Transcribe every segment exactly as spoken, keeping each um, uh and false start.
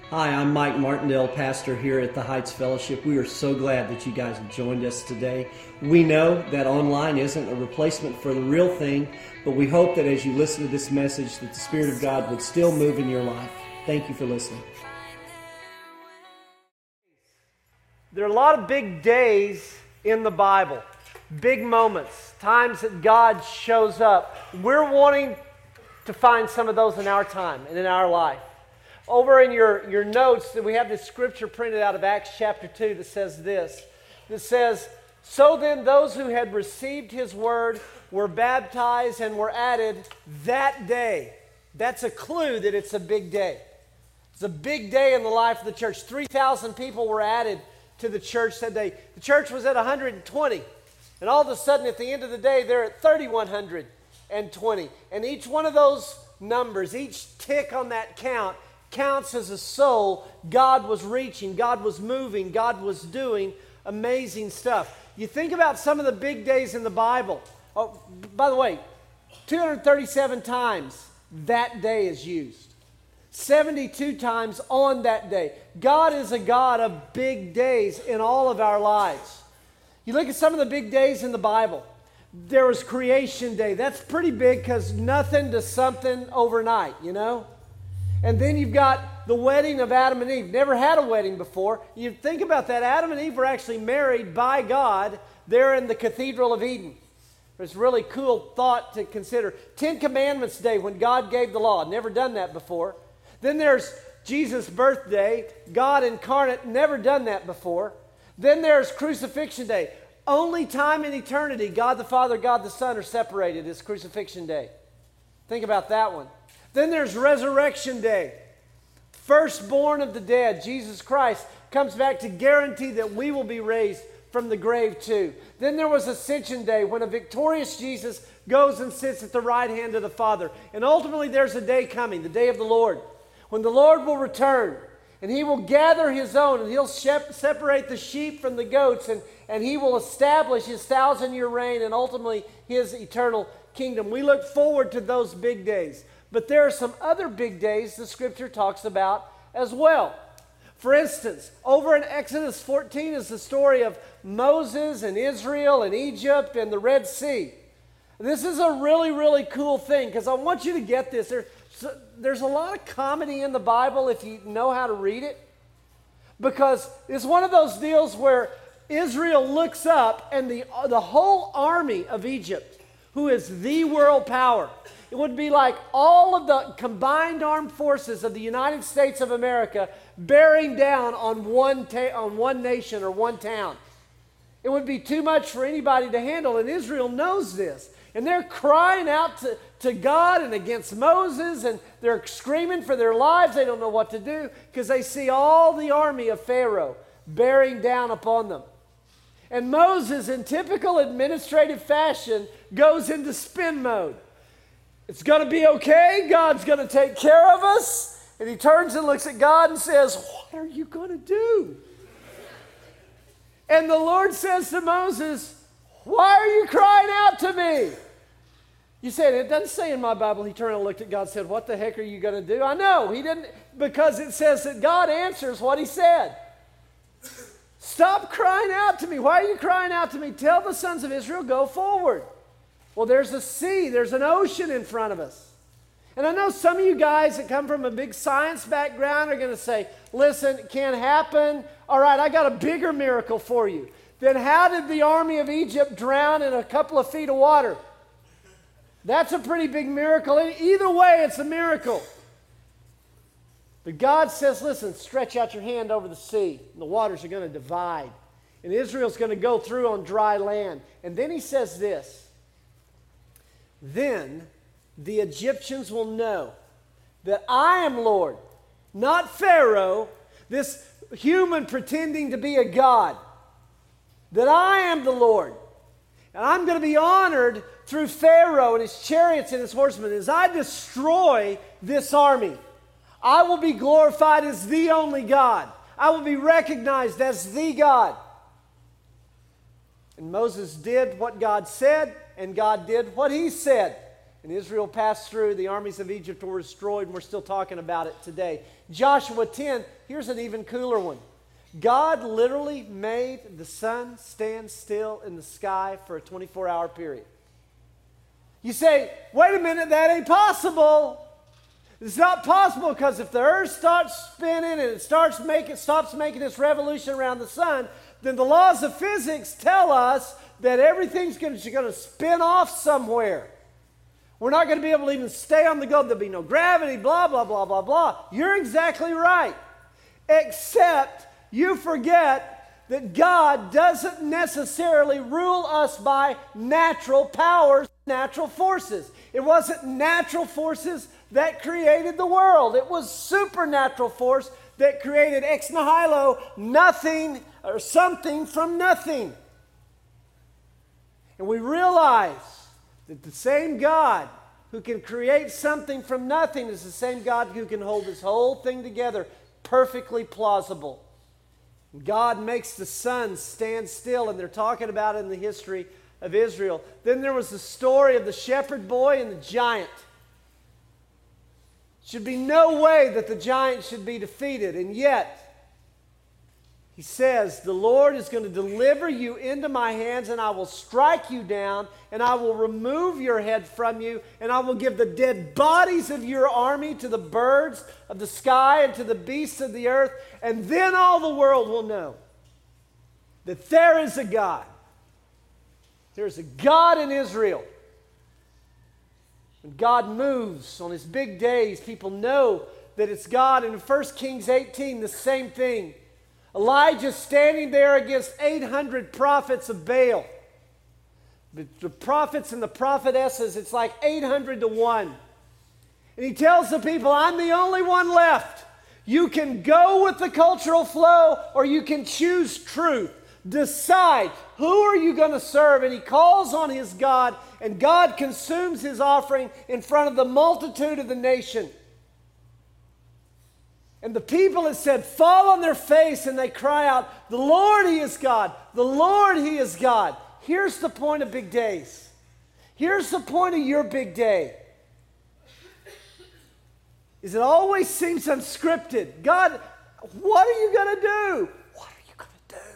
Hi, I'm Mike Martindale, pastor here at the Heights Fellowship. We are so glad that you guys have joined us today. We know that online isn't a replacement for the real thing, but we hope that as you listen to this message, that the Spirit of God would still move in your life. Thank you for listening. There are a lot of big days in the Bible, big moments, times that God shows up. We're wanting to find some of those in our time and in our life. Over in your, your notes, we have this scripture printed out of Acts chapter two that says this. That says, "So then those who had received his word were baptized and were added that day." That's a clue that it's a big day. It's a big day in the life of the church. three thousand people were added to the church that day. The church was at one hundred twenty. And all of a sudden, at the end of the day, they're at three thousand one hundred twenty. And each one of those numbers, each tick on that count, counts as a soul. God was reaching, God was moving, God was doing amazing stuff. You think about some of the big days in the Bible. Oh, by the way, two hundred thirty-seven times that day is used. seventy-two times on that day. God is a God of big days in all of our lives. You look at some of the big days in the Bible. There was Creation Day. That's pretty big because nothing to something overnight, you know? And then you've got the wedding of Adam and Eve. Never had a wedding before. You think about that. Adam and Eve were actually married by God there in the Cathedral of Eden. It's a really cool thought to consider. Ten Commandments Day when God gave the law. Never done that before. Then there's Jesus' birthday. God incarnate. Never done that before. Then there's Crucifixion Day. Only time in eternity God the Father, God the Son are separated is Crucifixion Day. Think about that one. Then there's Resurrection Day. Firstborn of the dead, Jesus Christ, comes back to guarantee that we will be raised from the grave too. Then there was Ascension Day when a victorious Jesus goes and sits at the right hand of the Father. And ultimately there's a day coming, the day of the Lord, when the Lord will return and he will gather his own and he'll shep- separate the sheep from the goats and, and he will establish his thousand-year reign and ultimately his eternal kingdom. We look forward to those big days. But there are some other big days the Scripture talks about as well. For instance, over in Exodus fourteen is the story of Moses and Israel and Egypt and the Red Sea. This is a really, really cool thing because I want you to get this. There, there's a lot of comedy in the Bible if you know how to read it. Because it's one of those deals where Israel looks up and the, the whole army of Egypt, who is the world power, it would be like all of the combined armed forces of the United States of America bearing down on one, ta- on one nation or one town. It would be too much for anybody to handle, and Israel knows this. And they're crying out to, to God and against Moses, and they're screaming for their lives. They don't know what to do because they see all the army of Pharaoh bearing down upon them. And Moses, in typical administrative fashion, goes into spin mode. It's going to be okay. God's going to take care of us. And he turns and looks at God and says, "What are you going to do?" And the Lord says to Moses, "Why are you crying out to me?" You said, it doesn't say in my Bible, he turned and looked at God and said, "What the heck are you going to do?" I know, he didn't, because it says that God answers what he said. "Stop crying out to me. Why are you crying out to me? Tell the sons of Israel, go forward." Well, there's a sea, there's an ocean in front of us. And I know some of you guys that come from a big science background are going to say, "Listen, it can't happen. All right, I got a bigger miracle for you." Then how did the army of Egypt drown in a couple of feet of water? That's a pretty big miracle. Either way, it's a miracle. But God says, listen, stretch out your hand over the sea, and the waters are going to divide. And Israel's going to go through on dry land. And then he says this, "Then the Egyptians will know that I am Lord, not Pharaoh, this human pretending to be a god, that I am the Lord. And I'm going to be honored through Pharaoh and his chariots and his horsemen. As I destroy this army, I will be glorified as the only God. I will be recognized as the God." And Moses did what God said, and God did what he said. And Israel passed through. The armies of Egypt were destroyed, and we're still talking about it today. Joshua ten, here's an even cooler one. God literally made the sun stand still in the sky for a twenty-four hour period. You say, wait a minute, that ain't possible. It's not possible because if the earth starts spinning and it starts making, stops making its revolution around the sun, then the laws of physics tell us that everything's going to spin off somewhere. We're not going to be able to even stay on the globe. There'll be no gravity, blah, blah, blah, blah, blah. You're exactly right. Except you forget that God doesn't necessarily rule us by natural powers, natural forces. It wasn't natural forces that created the world. It was supernatural force that created ex nihilo, nothing or something from nothing. And we realize that the same God who can create something from nothing is the same God who can hold this whole thing together perfectly plausible. God makes the sun stand still, and they're talking about it in the history of Israel. Then there was the story of the shepherd boy and the giant. Should be no way that the giant should be defeated, and yet he says, the Lord is going to deliver you into my hands, and I will strike you down, and I will remove your head from you, and I will give the dead bodies of your army to the birds of the sky and to the beasts of the earth, and then all the world will know that there is a God. There's a God in Israel. When God moves on his big days, people know that it's God. And in First Kings eighteen, the same thing. Elijah standing there against eight hundred prophets of Baal. But the prophets and the prophetesses, it's like eight hundred to one. And he tells the people, I'm the only one left. You can go with the cultural flow or you can choose truth. Decide, who are you going to serve? And he calls on his God, and God consumes his offering in front of the multitude of the nation. And the people, it said, fall on their face and they cry out, the Lord, he is God. The Lord, he is God. Here's the point of big days. Here's the point of your big day. Is it always seems unscripted. God, what are you going to do? What are you going to do?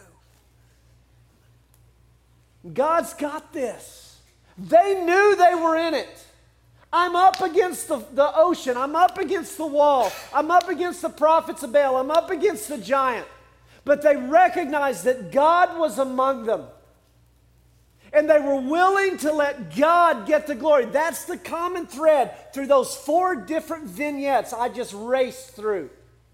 God's got this. They knew they were in it. I'm up against the, the ocean. I'm up against the wall. I'm up against the prophets of Baal. I'm up against the giant. But they recognized that God was among them. And they were willing to let God get the glory. That's the common thread through those four different vignettes I just raced through.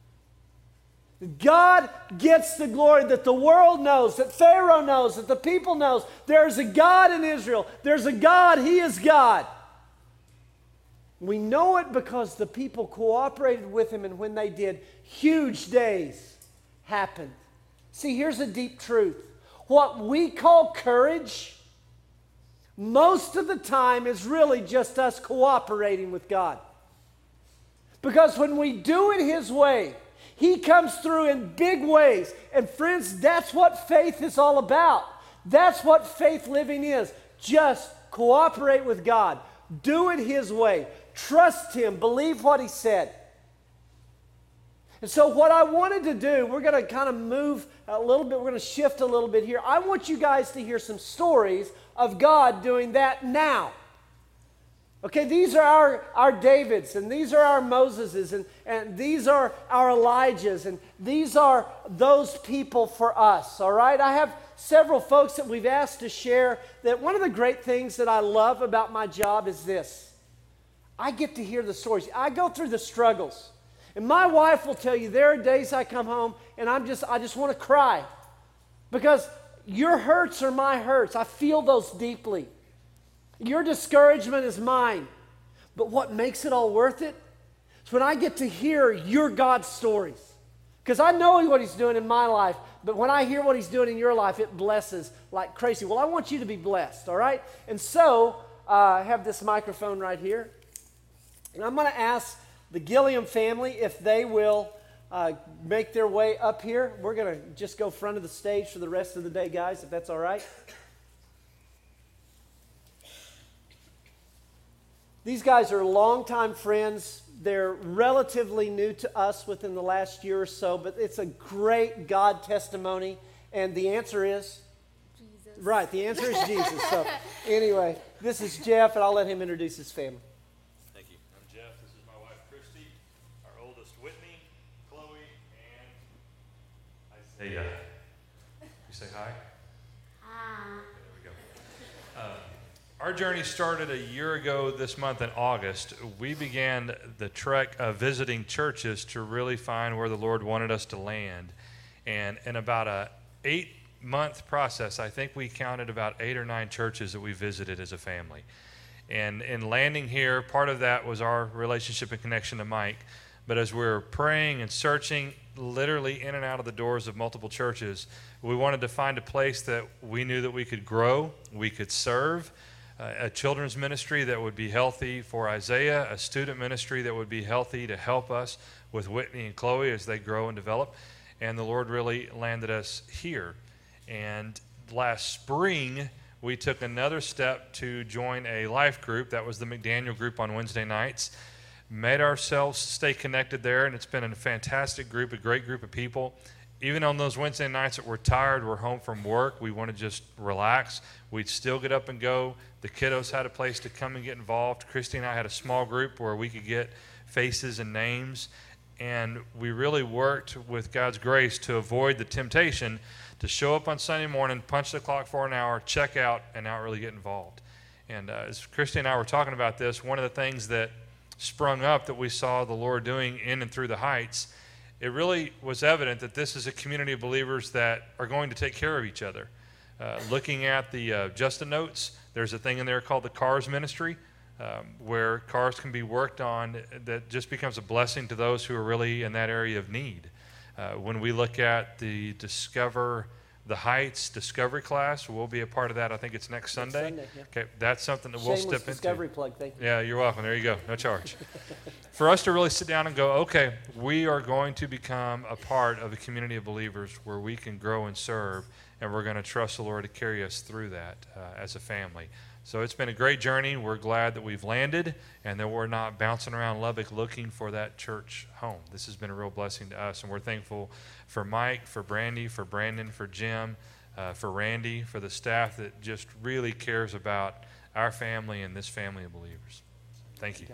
God gets the glory that the world knows, that Pharaoh knows, that the people knows. There's a God in Israel. There's a God. He is God. We know it because the people cooperated with him, and when they did, huge days happened. See, here's a deep truth. What we call courage, most of the time is really just us cooperating with God. Because when we do it his way, he comes through in big ways. And friends, that's what faith is all about. That's what faith living is. Just cooperate with God. Do it his way. Trust him. Believe what he said. And so what I wanted to do, we're going to kind of move a little bit. We're going to shift a little bit here. I want you guys to hear some stories of God doing that now. Okay, these are our, our Davids, and these are our Moseses, and, and these are our Elijahs, and these are those people for us, all right? I have several folks that we've asked to share that one of the great things that I love about my job is this. I get to hear the stories. I go through the struggles. And my wife will tell you there are days I come home and I'm just, I just want to cry. Because your hurts are my hurts. I feel those deeply. Your discouragement is mine. But what makes it all worth it is when I get to hear your God stories. Because I know what he's doing in my life, but when I hear what he's doing in your life, it blesses like crazy. Well, I want you to be blessed, all right? And so uh, I have this microphone right here. And I'm going to ask the Gilliam family if they will uh, make their way up here. We're going to just go front of the stage for the rest of the day, guys, if that's all right. These guys are longtime friends. They're relatively new to us within the last year or so, but it's a great God testimony. And the answer is? Jesus. Right, the answer is Jesus. So anyway, this is Jeff, and I'll let him introduce his family. Thank you. I'm Jeff. This is my wife, Christy, our oldest, Whitney, Chloe, and Isaiah. You say hi? Ah. Okay, there we go. Um, our journey started a year ago this month in August. We began the trek of visiting churches to really find where the Lord wanted us to land. And in about a eight-month process, I think we counted about eight or nine churches that we visited as a family. And in landing here, part of that was our relationship and connection to Mike. But as we were praying and searching, literally in and out of the doors of multiple churches, we wanted to find a place that we knew that we could grow, we could serve, uh, a children's ministry that would be healthy for Isaiah, a student ministry that would be healthy to help us with Whitney and Chloe as they grow and develop. And the Lord really landed us here. And last spring, we took another step to join a life group. That was the McDaniel group on Wednesday nights. Made ourselves stay connected there, and it's been a fantastic group, a great group of people. Even on those Wednesday nights that we're tired, we're home from work, we want to just relax, we'd still get up and go. The kiddos had a place to come and get involved. Christy and I had a small group where we could get faces and names, and we really worked with God's grace to avoid the temptation to show up on Sunday morning, punch the clock for an hour, check out, and not really get involved. And uh, as Christy and I were talking about this, one of the things that sprung up that we saw the Lord doing in and through the Heights, it really was evident that this is a community of believers that are going to take care of each other. Uh, looking at the uh, Justin notes, there's a thing in there called the Cars Ministry, um, where cars can be worked on that just becomes a blessing to those who are really in that area of need. Uh, when we look at the Discover the Heights Discovery class, we'll be a part of that. I think it's next Sunday. Sunday, yeah. Okay, that's something that we'll Shameless step into. discovery plug, thank you. Yeah, you're welcome. There you go. No charge. For us to really sit down and go, okay, we are going to become a part of a community of believers where we can grow and serve, and we're going to trust the Lord to carry us through that uh, as a family. So it's been a great journey. We're glad that we've landed and that we're not bouncing around Lubbock looking for that church home. This has been a real blessing to us, and we're thankful for Mike, for Brandy, for Brandon, for Jim, uh, for Randy, for the staff that just really cares about our family and this family of believers. Thank you.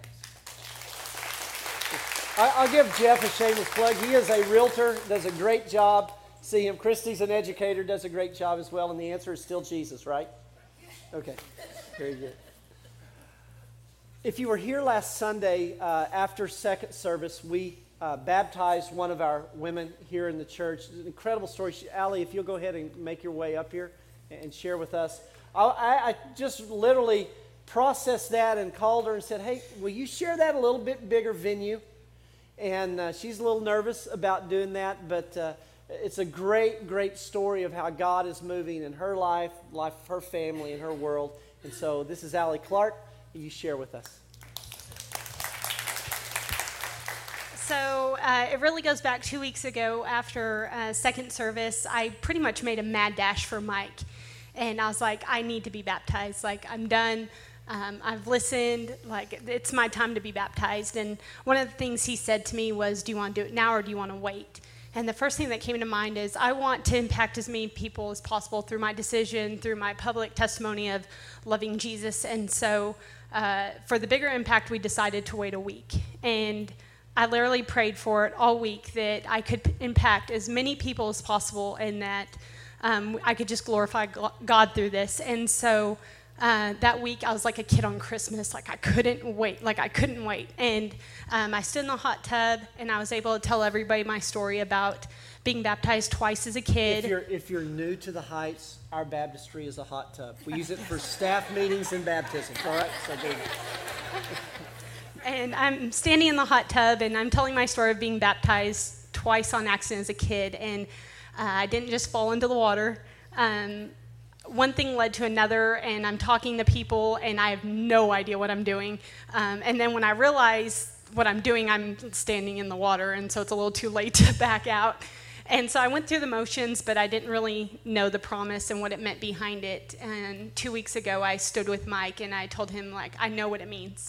I'll give Jeff a shameless plug. He is a realtor, does a great job. See him. Christy's an educator, does a great job as well, and the answer is still Jesus, right? Okay, very good. If you were here last Sunday uh, after second service, we uh, baptized one of our women here in the church. It's an incredible story. She, Allie, if you'll go ahead and make your way up here and share with us. I, I, I just literally processed that and called her and said, hey, will you share that a little bit bigger venue? And uh, she's a little nervous about doing that, but uh, it's a great, great story of how God is moving in her life, life of her family, and her world. And so this is Allie Clark. You share with us. So uh, it really goes back two weeks ago after uh, second service. I pretty much made a mad dash for Mike. And I was like, I need to be baptized. Like, I'm done. Um, I've listened. Like, it's my time to be baptized. And one of the things he said to me was, do you want to do it now or do you want to wait? And the first thing that came to mind is I want to impact as many people as possible through my decision, through my public testimony of loving Jesus. And so uh, for the bigger impact, we decided to wait a week. And I literally prayed for it all week that I could impact as many people as possible and that um, I could just glorify God through this. And so uh, that week, I was like a kid on Christmas. Like, I couldn't wait. Like, I couldn't wait. And um, I stood in the hot tub, and I was able to tell everybody my story about being baptized twice as a kid. If you're, if you're new to the Heights, our baptistry is a hot tub. We use it for staff meetings and baptisms. All right? So there you go. And I'm standing in the hot tub, and I'm telling my story of being baptized twice on accident as a kid. And uh, I didn't just fall into the water. Um, one thing led to another, and I'm talking to people, and I have no idea what I'm doing. Um, and then when I realize what I'm doing, I'm standing in the water, and so it's a little too late to back out. And so I went through the motions, but I didn't really know the promise and what it meant behind it. And two weeks ago, I stood with Mike, and I told him, like, I know what it means.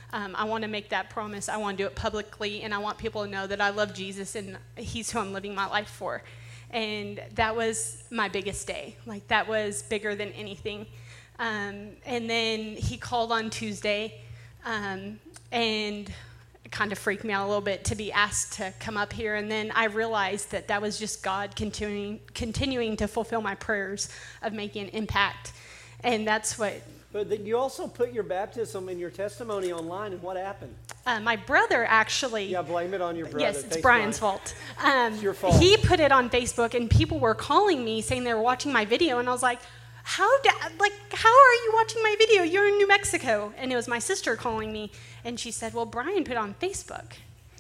Um, I want to make that promise. I want to do it publicly, and I want people to know that I love Jesus and he's who I'm living my life for. And that was my biggest day. Like, that was bigger than anything. Um, and then he called on Tuesday, um, and it kind of freaked me out a little bit to be asked to come up here. And then I realized that that was just God continuing, continuing to fulfill my prayers of making an impact. And that's what... But you also put your baptism and your testimony online, and what happened? Uh, my brother actually... Yeah, blame it on your brother. Yes, it's Thanks, Brian's Brian. fault. Um, It's your fault. He put it on Facebook, and people were calling me saying they were watching my video, and I was like, how, da- like, how are you watching my video? You're in New Mexico. And it was my sister calling me, and she said, well, Brian put it on Facebook.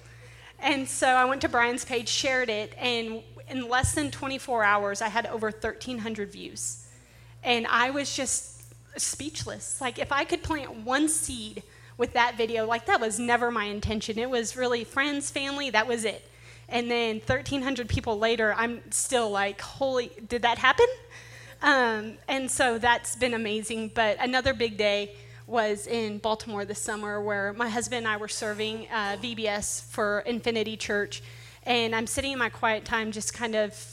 And so I went to Brian's page, shared it, and in less than twenty-four hours, I had over thirteen hundred views. And I was just speechless. Like, if I could plant one seed with that video, like, that was never my intention. It was really friends, family, that was it. And then thirteen hundred people later, I'm still like, holy, did that happen? Um, and so that's been amazing. But another big day was in Baltimore this summer, where my husband and I were serving uh, V B S for Infinity Church. And I'm sitting in my quiet time just kind of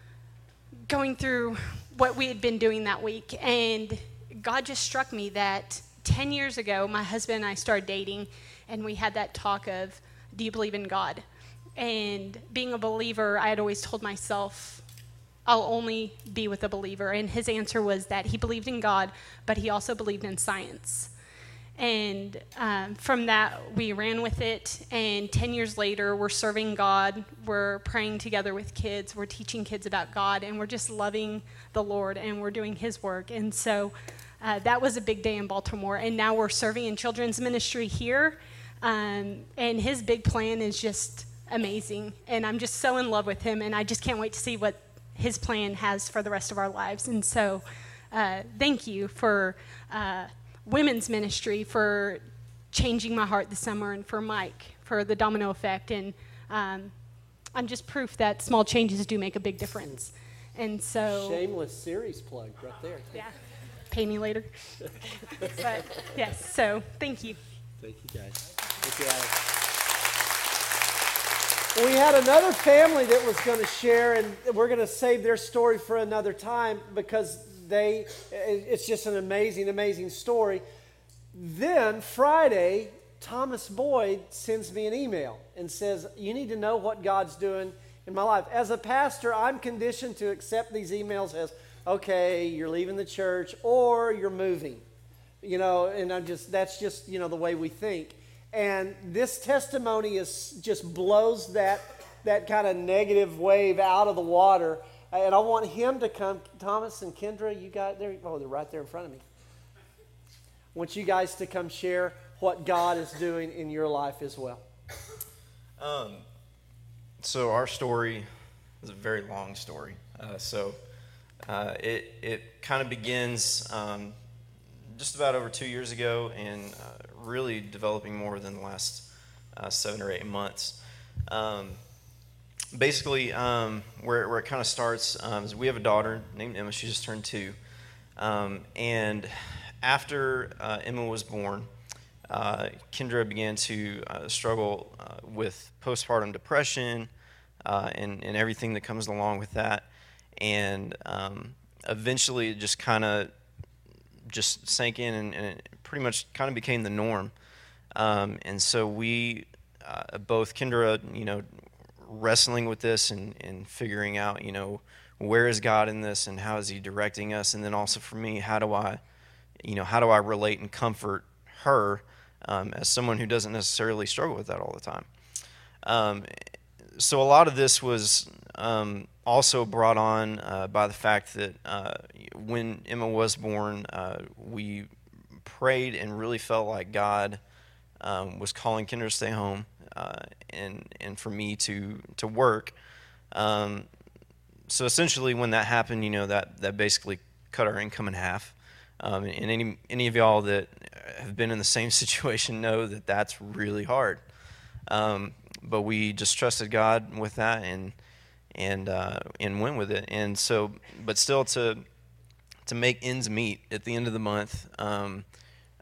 going through what we had been doing that week. And God just struck me that ten years ago, my husband and I started dating, and we had that talk of, do you believe in God? And being a believer, I had always told myself, I'll only be with a believer. And his answer was that he believed in God, but he also believed in science. And um, from that, we ran with it. And ten years later, we're serving God. We're praying together with kids. We're teaching kids about God. And we're just loving the Lord. And we're doing his work. And so uh, that was a big day in Baltimore. And now we're serving in children's ministry here. Um, and his big plan is just amazing. And I'm just so in love with him. And I just can't wait to see what his plan has for the rest of our lives. And so uh, thank you for... Uh, women's ministry, for changing my heart this summer, and for Mike for the domino effect. And um, I'm just proof that small changes do make a big difference. And so Shameless series plug right there. yeah, pay me later. But yes, so thank you. Thank you, guys. Thank you, Alex. We had another family that was going to share, and we're going to save their story for another time, because they, it's just an amazing, amazing story. Then Friday, Thomas Boyd sends me an email and says, you need to know what God's doing in my life. As a pastor, I'm conditioned to accept these emails as, okay, you're leaving the church or you're moving. You know, and I'm just, that's just, you know, the way we think. And this testimony is just blows that, that kind of negative wave out of the water. And I want him to come. Thomas and Kendra, you guys, there, oh, they're right there in front of me. I want you guys to come share what God is doing in your life as well. Um, so our story is a very long story. Uh, so uh, it it kind of begins um, just about over two years ago, and uh, really developing more than the last uh, seven or eight months. Um, Basically, um, where, where it kind of starts um, is we have a daughter named Emma. She just turned two. Um, and after uh, Emma was born, uh, Kendra began to uh, struggle uh, with postpartum depression uh, and, and everything that comes along with that. And um, eventually it just kind of just sank in, and, and it pretty much kind of became the norm. Um, and so we, uh, both Kendra, you know, wrestling with this and, and figuring out, you know, where is God in this and how is he directing us? And then also for me, how do I, you know, how do I relate and comfort her um, as someone who doesn't necessarily struggle with that all the time? Um, so a lot of this was um, also brought on uh, by the fact that uh, when Emma was born, uh, we prayed and really felt like God um, was calling Kendra to stay home. Uh, and and for me to to work, um, so essentially when that happened, you know, that that basically cut our income in half. Um, and any any of y'all that have been in the same situation know that that's really hard. Um, but we just trusted God with that and and uh, and went with it. And so, but still to to make ends meet at the end of the month. Um,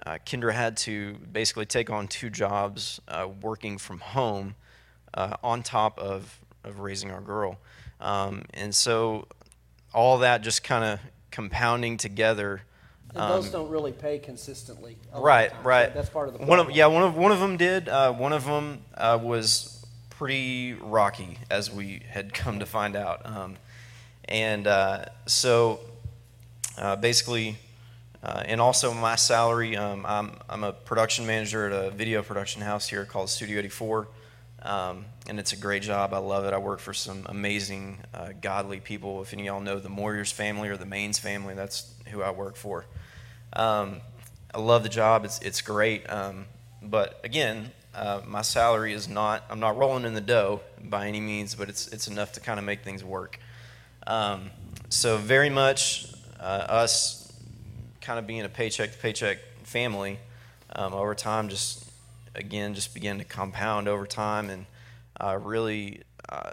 uh, Kendra had to basically take on two jobs uh, working from home uh, on top of, of raising our girl. Um, and so all that just kind of compounding together. And those um, don't really pay consistently. Right, right. So that's part of the problem. One of, yeah, one of, one of them did. Uh, one of them uh, was pretty rocky, as we had come to find out. Um, and uh, so uh, basically, uh, and also my salary, um, I'm, I'm a production manager at a video production house here called Studio eighty-four. Um, and it's a great job. I love it. I work for some amazing, uh, godly people. If any of y'all know the Moyers family or the Maines family, that's who I work for. Um, I love the job. It's it's great. Um, but again, uh, my salary is not, I'm not rolling in the dough by any means, but it's it's enough to kind of make things work. Um, so very much uh, us kind of being a paycheck to paycheck family um, over time just, again, just began to compound over time and uh, really uh,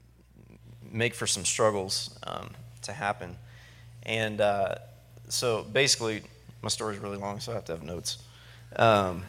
make for some struggles um, to happen. And uh, so basically, my story is really long, so I have to have notes. Um,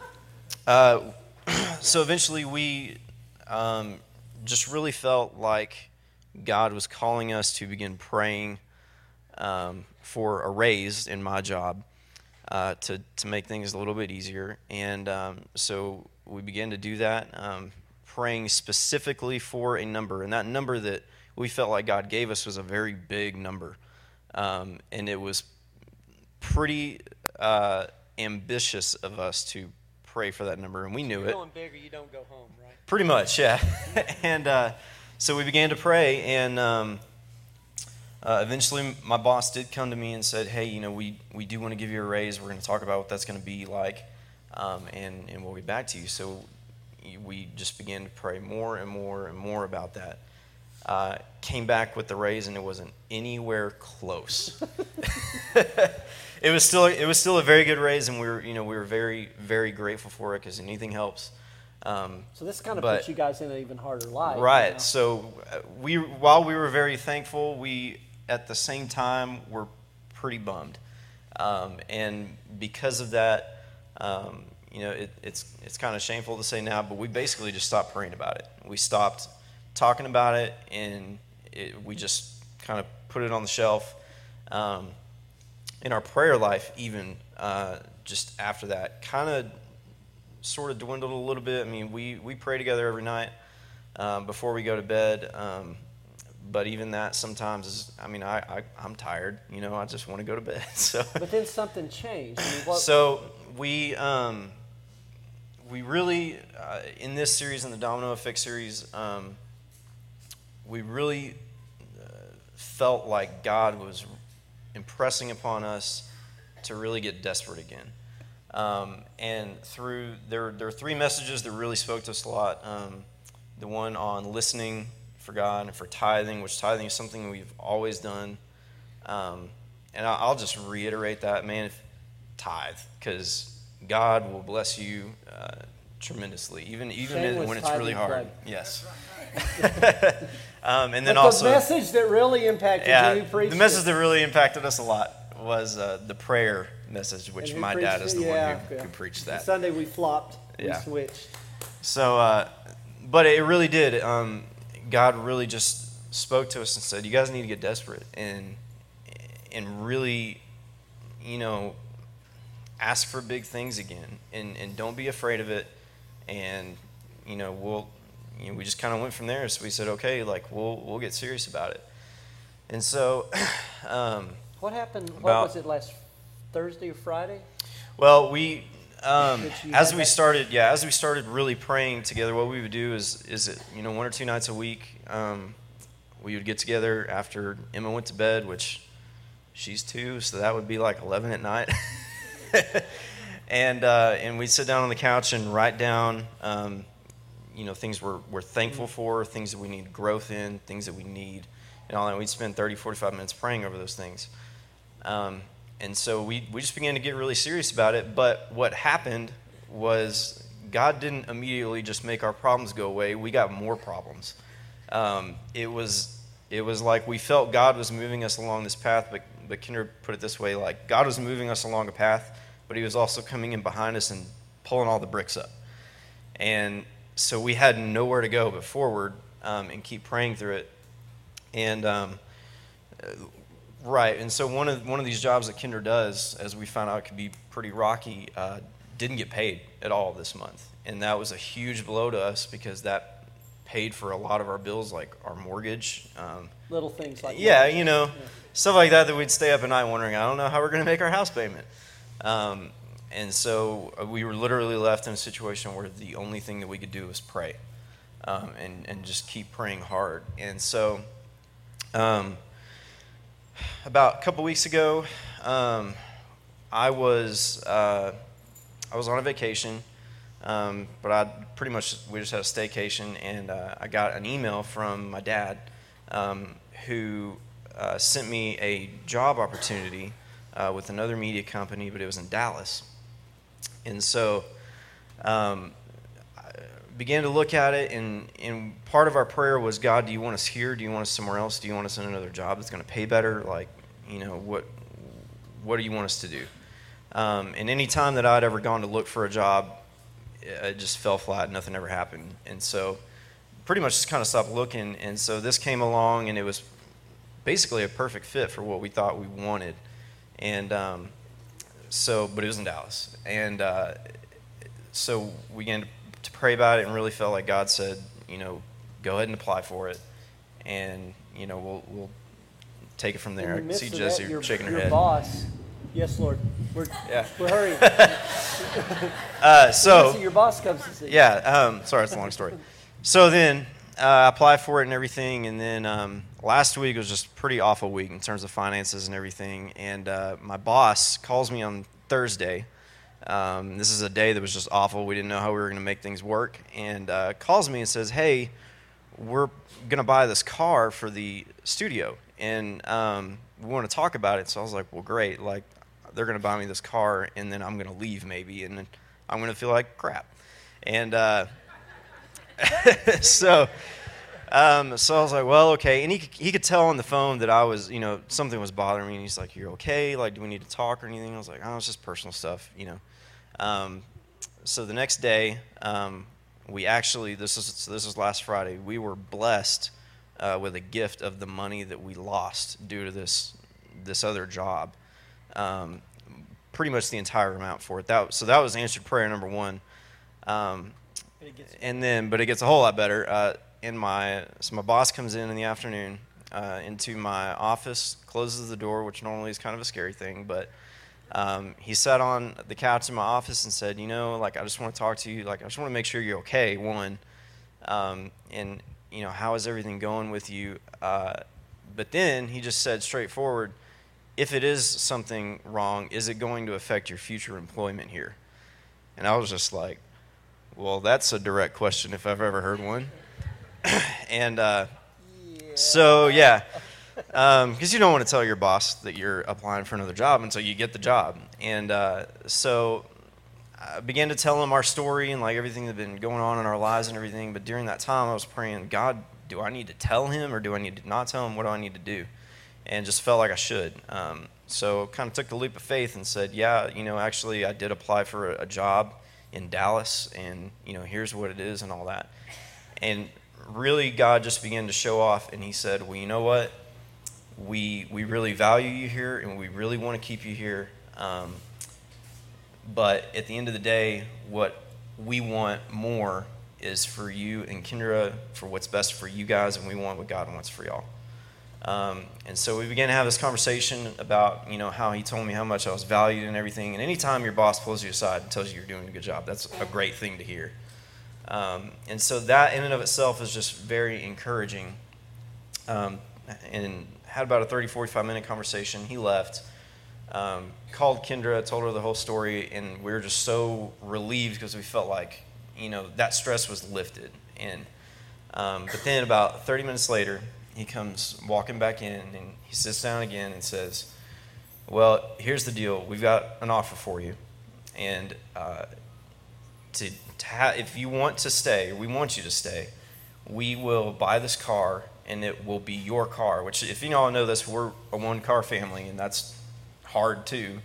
uh, so eventually we um, just really felt like God was calling us to begin praying um, for a raise in my job uh, to, to make things a little bit easier. And um, so we began to do that, um, praying specifically for a number. And that number that we felt like God gave us was a very big number. Um, and it was pretty uh, ambitious of us to pray for that number, and we knew You're it. Going big or you don't go home, right? Pretty much, yeah. and uh, so we began to pray, and um, uh, eventually my boss did come to me and said, hey, you know, we, we do want to give you a raise. We're going to talk about what that's going to be like, um, and, and we'll get back to you. So we just began to pray more and more and more about that. Uh, came back with the raise, and it wasn't anywhere close. It was still it was still a very good raise, and we were you know we were very very grateful for it because anything helps. Um, so this kind of but, puts you guys in an even harder life, right? You know? So we while we were very thankful, we at the same time were pretty bummed, um, and because of that, um, you know it, it's it's kind of shameful to say now, but we basically just stopped praying about it. We stopped talking about it, and it, we just kind of put it on the shelf. Um, in our prayer life, even uh, just after that, kind of sort of dwindled a little bit. I mean, we, we pray together every night um, before we go to bed, um, but even that sometimes is, I mean, I, I, I'm tired, you know, I just want to go to bed. So, but then something changed. I mean, what, so we, um, we really, uh, in this series, in the Domino Effect series, um, we really uh, felt like God was impressing upon us to really get desperate again. Um, and through, there, there are three messages that really spoke to us a lot. Um, the one on listening for God and for tithing, which tithing is something we've always done. Um, and I'll just reiterate that, man, if, tithe, because God will bless you uh, tremendously, even even Shameless when it's really hard. Plug. Yes. um, and then but also the message that really impacted yeah, you, who preached the message it? that really impacted us a lot was uh, the prayer message, which my dad is the yeah, one who, yeah. who preached that. Sunday we flopped, yeah. we switched. So, uh, but it really did. Um, God really just spoke to us and said, "You guys need to get desperate and and really, you know, ask for big things again, and and don't be afraid of it." And you know, we'll. You know, we just kind of went from there. So we said, okay, like we'll we'll get serious about it. And so, um, what happened? What about, was it last Thursday or Friday? Well, we um, as we that? started, yeah, as we started really praying together, what we would do is is it you know one or two nights a week, um, we would get together after Emma went to bed, which she's two, so that would be like eleven at night. and uh, and we'd sit down on the couch and write down. Um, you know, things we're, we're thankful for, things that we need growth in, things that we need, and all that. We'd spend thirty, forty-five minutes praying over those things. Um, and so we, we just began to get really serious about it. But what happened was God didn't immediately just make our problems go away. We got more problems. Um, it was it was like we felt God was moving us along this path, but, but Kendra put it this way, like God was moving us along a path but he was also coming in behind us and pulling all the bricks up. And so we had nowhere to go but forward um, and keep praying through it. And um, right, and so one of one of these jobs that Kendra does, as we found out, could be pretty rocky. Uh, didn't get paid at all this month, and that was a huge blow to us because that paid for a lot of our bills, like our mortgage. Um, Little things like yeah, that. you know, yeah. Stuff like that that we'd stay up at night wondering, I don't know how we're going to make our house payment. Um, and so we were literally left in a situation where the only thing that we could do was pray um, and, and just keep praying hard. And so um, about a couple weeks ago, um, I was uh, I was on a vacation, um, but I pretty much we just had a staycation, and uh, I got an email from my dad, um, who uh, sent me a job opportunity uh, with another media company, but it was in Dallas, and so um, I began to look at it, and, and part of our prayer was, God, do you want us here? Do you want us somewhere else? Do you want us in another job that's going to pay better? Like, you know, what what do you want us to do? Um, and any time that I'd ever gone to look for a job, it just fell flat. Nothing ever happened. And so pretty much just kind of stopped looking. And so this came along, and it was basically a perfect fit for what we thought we wanted. And um, so, but it was in Dallas. And uh, so we began to pray about it and really felt like God said, you know, go ahead and apply for it. And, you know, we'll we'll take it from there. I can see Jesse that, your, shaking her your head. Boss, yes, Lord, we're, yeah. we're hurrying. uh, so your boss comes to see. Yeah, um, sorry, it's a long story. So then uh, I applied for it and everything, and then um, last week was just a pretty awful week in terms of finances and everything. And uh, my boss calls me on Thursday. Um, this is a day that was just awful. We didn't know how we were going to make things work, and uh, calls me and says, "Hey, we're going to buy this car for the studio, and um, we want to talk about it." So I was like, well, great. Like, they're going to buy me this car, and then I'm going to leave maybe, and then I'm going to feel like crap. And uh, so um, so I was like, well, okay. And he, he could tell on the phone that I was, you know, something was bothering me. And he's like, you're okay? Like, do we need to talk or anything? I was like, oh, it's just personal stuff, you know. Um, so the next day, um, we actually, this is this was last Friday, we were blessed uh, with a gift of the money that we lost due to this this other job. Um, pretty much the entire amount for it. That so that was answered prayer number one. Um, and then, but it gets a whole lot better. Uh, in my so my boss comes in in the afternoon uh, into my office, closes the door, which normally is kind of a scary thing, but um, he sat on the couch in my office and said, you know, like, I just want to talk to you. Like, I just want to make sure you're okay, one, um, and, you know, how is everything going with you? Uh, but then he just said straightforward, if it is something wrong, is it going to affect your future employment here? And I was just like, well, that's a direct question if I've ever heard one. and uh, yeah. so, yeah. Because um, you don't want to tell your boss that you're applying for another job until you get the job. And uh, so I began to tell him our story and like everything that had been going on in our lives and everything. But during that time, I was praying, God, do I need to tell him or do I need to not tell him? What do I need to do? And just felt like I should. Um, so kind of took the leap of faith and said, yeah, you know, actually I did apply for a, a job in Dallas, and, you know, here's what it is and all that. And really God just began to show off, and he said, well, you know what? We we really value you here, and we really want to keep you here. Um, but at the end of the day, what we want more is for you and Kendra, for what's best for you guys, and we want what God wants for y'all. Um, and so we began to have this conversation about, you know, how he told me how much I was valued and everything. And anytime your boss pulls you aside and tells you you're doing a good job, that's a great thing to hear. Um, and so that in and of itself is just very encouraging. Um, and had about a thirty, forty-five minute conversation. He left, um, called Kendra, told her the whole story, and we were just so relieved because we felt like, you know, that stress was lifted. And um, but then about thirty minutes later, he comes walking back in, and he sits down again and says, well, here's the deal. We've got an offer for you. And uh, to, to ha- if you want to stay, we want you to stay, we will buy this car, and it will be your car, which, if you all know this, we're a one-car family, and that's hard, too.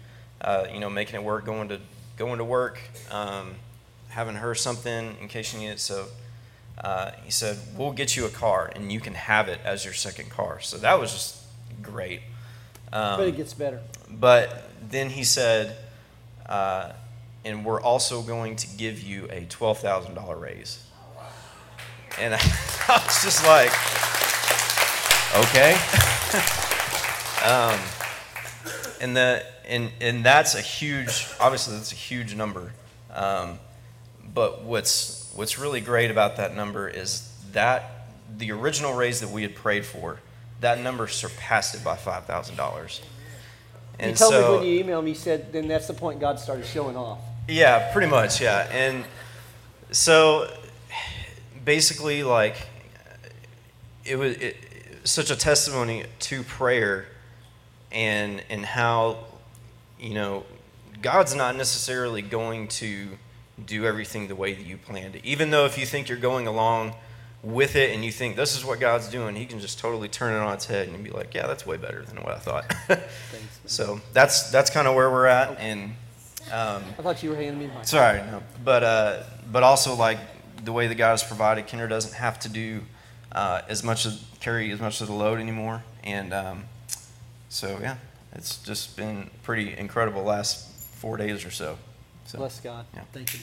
uh, you know, making it work, going to going to work, um, having her something in case you need it. So uh, he said, we'll get you a car, and you can have it as your second car. So that was just great. Um, But it gets better. But then he said, uh, and we're also going to give you a twelve thousand dollars raise. And I, I was just like, okay. um, and, the, and, and that's a huge, obviously that's a huge number. Um, but what's, what's really great about that number is that the original raise that we had prayed for, that number surpassed it by five thousand dollars. And you told so, me when you emailed me, you said, then that's the point God started showing off. Yeah, pretty much, yeah. And so basically, like, it was it, such a testimony to prayer and and how, you know, God's not necessarily going to do everything the way that you planned it. Even though if you think you're going along with it and you think this is what God's doing, he can just totally turn it on its head and be like, yeah, that's way better than what I thought. So that's that's kind of where we're at. And um, I thought you were handing me mine. sorry, no. But uh, but also, like, the way that God has provided, Kendra doesn't have to do uh, as much as carry as much of the load anymore. And um, so yeah, it's just been pretty incredible last four days or so. So Bless God. Yeah. Thank you.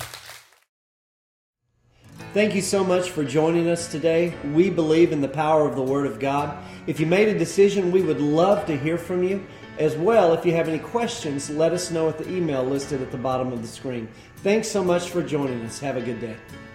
Thank you so much for joining us today. We believe in the power of the Word of God. If you made a decision, we would love to hear from you. As well, if you have any questions, let us know at the email listed at the bottom of the screen. Thanks so much for joining us. Have a good day.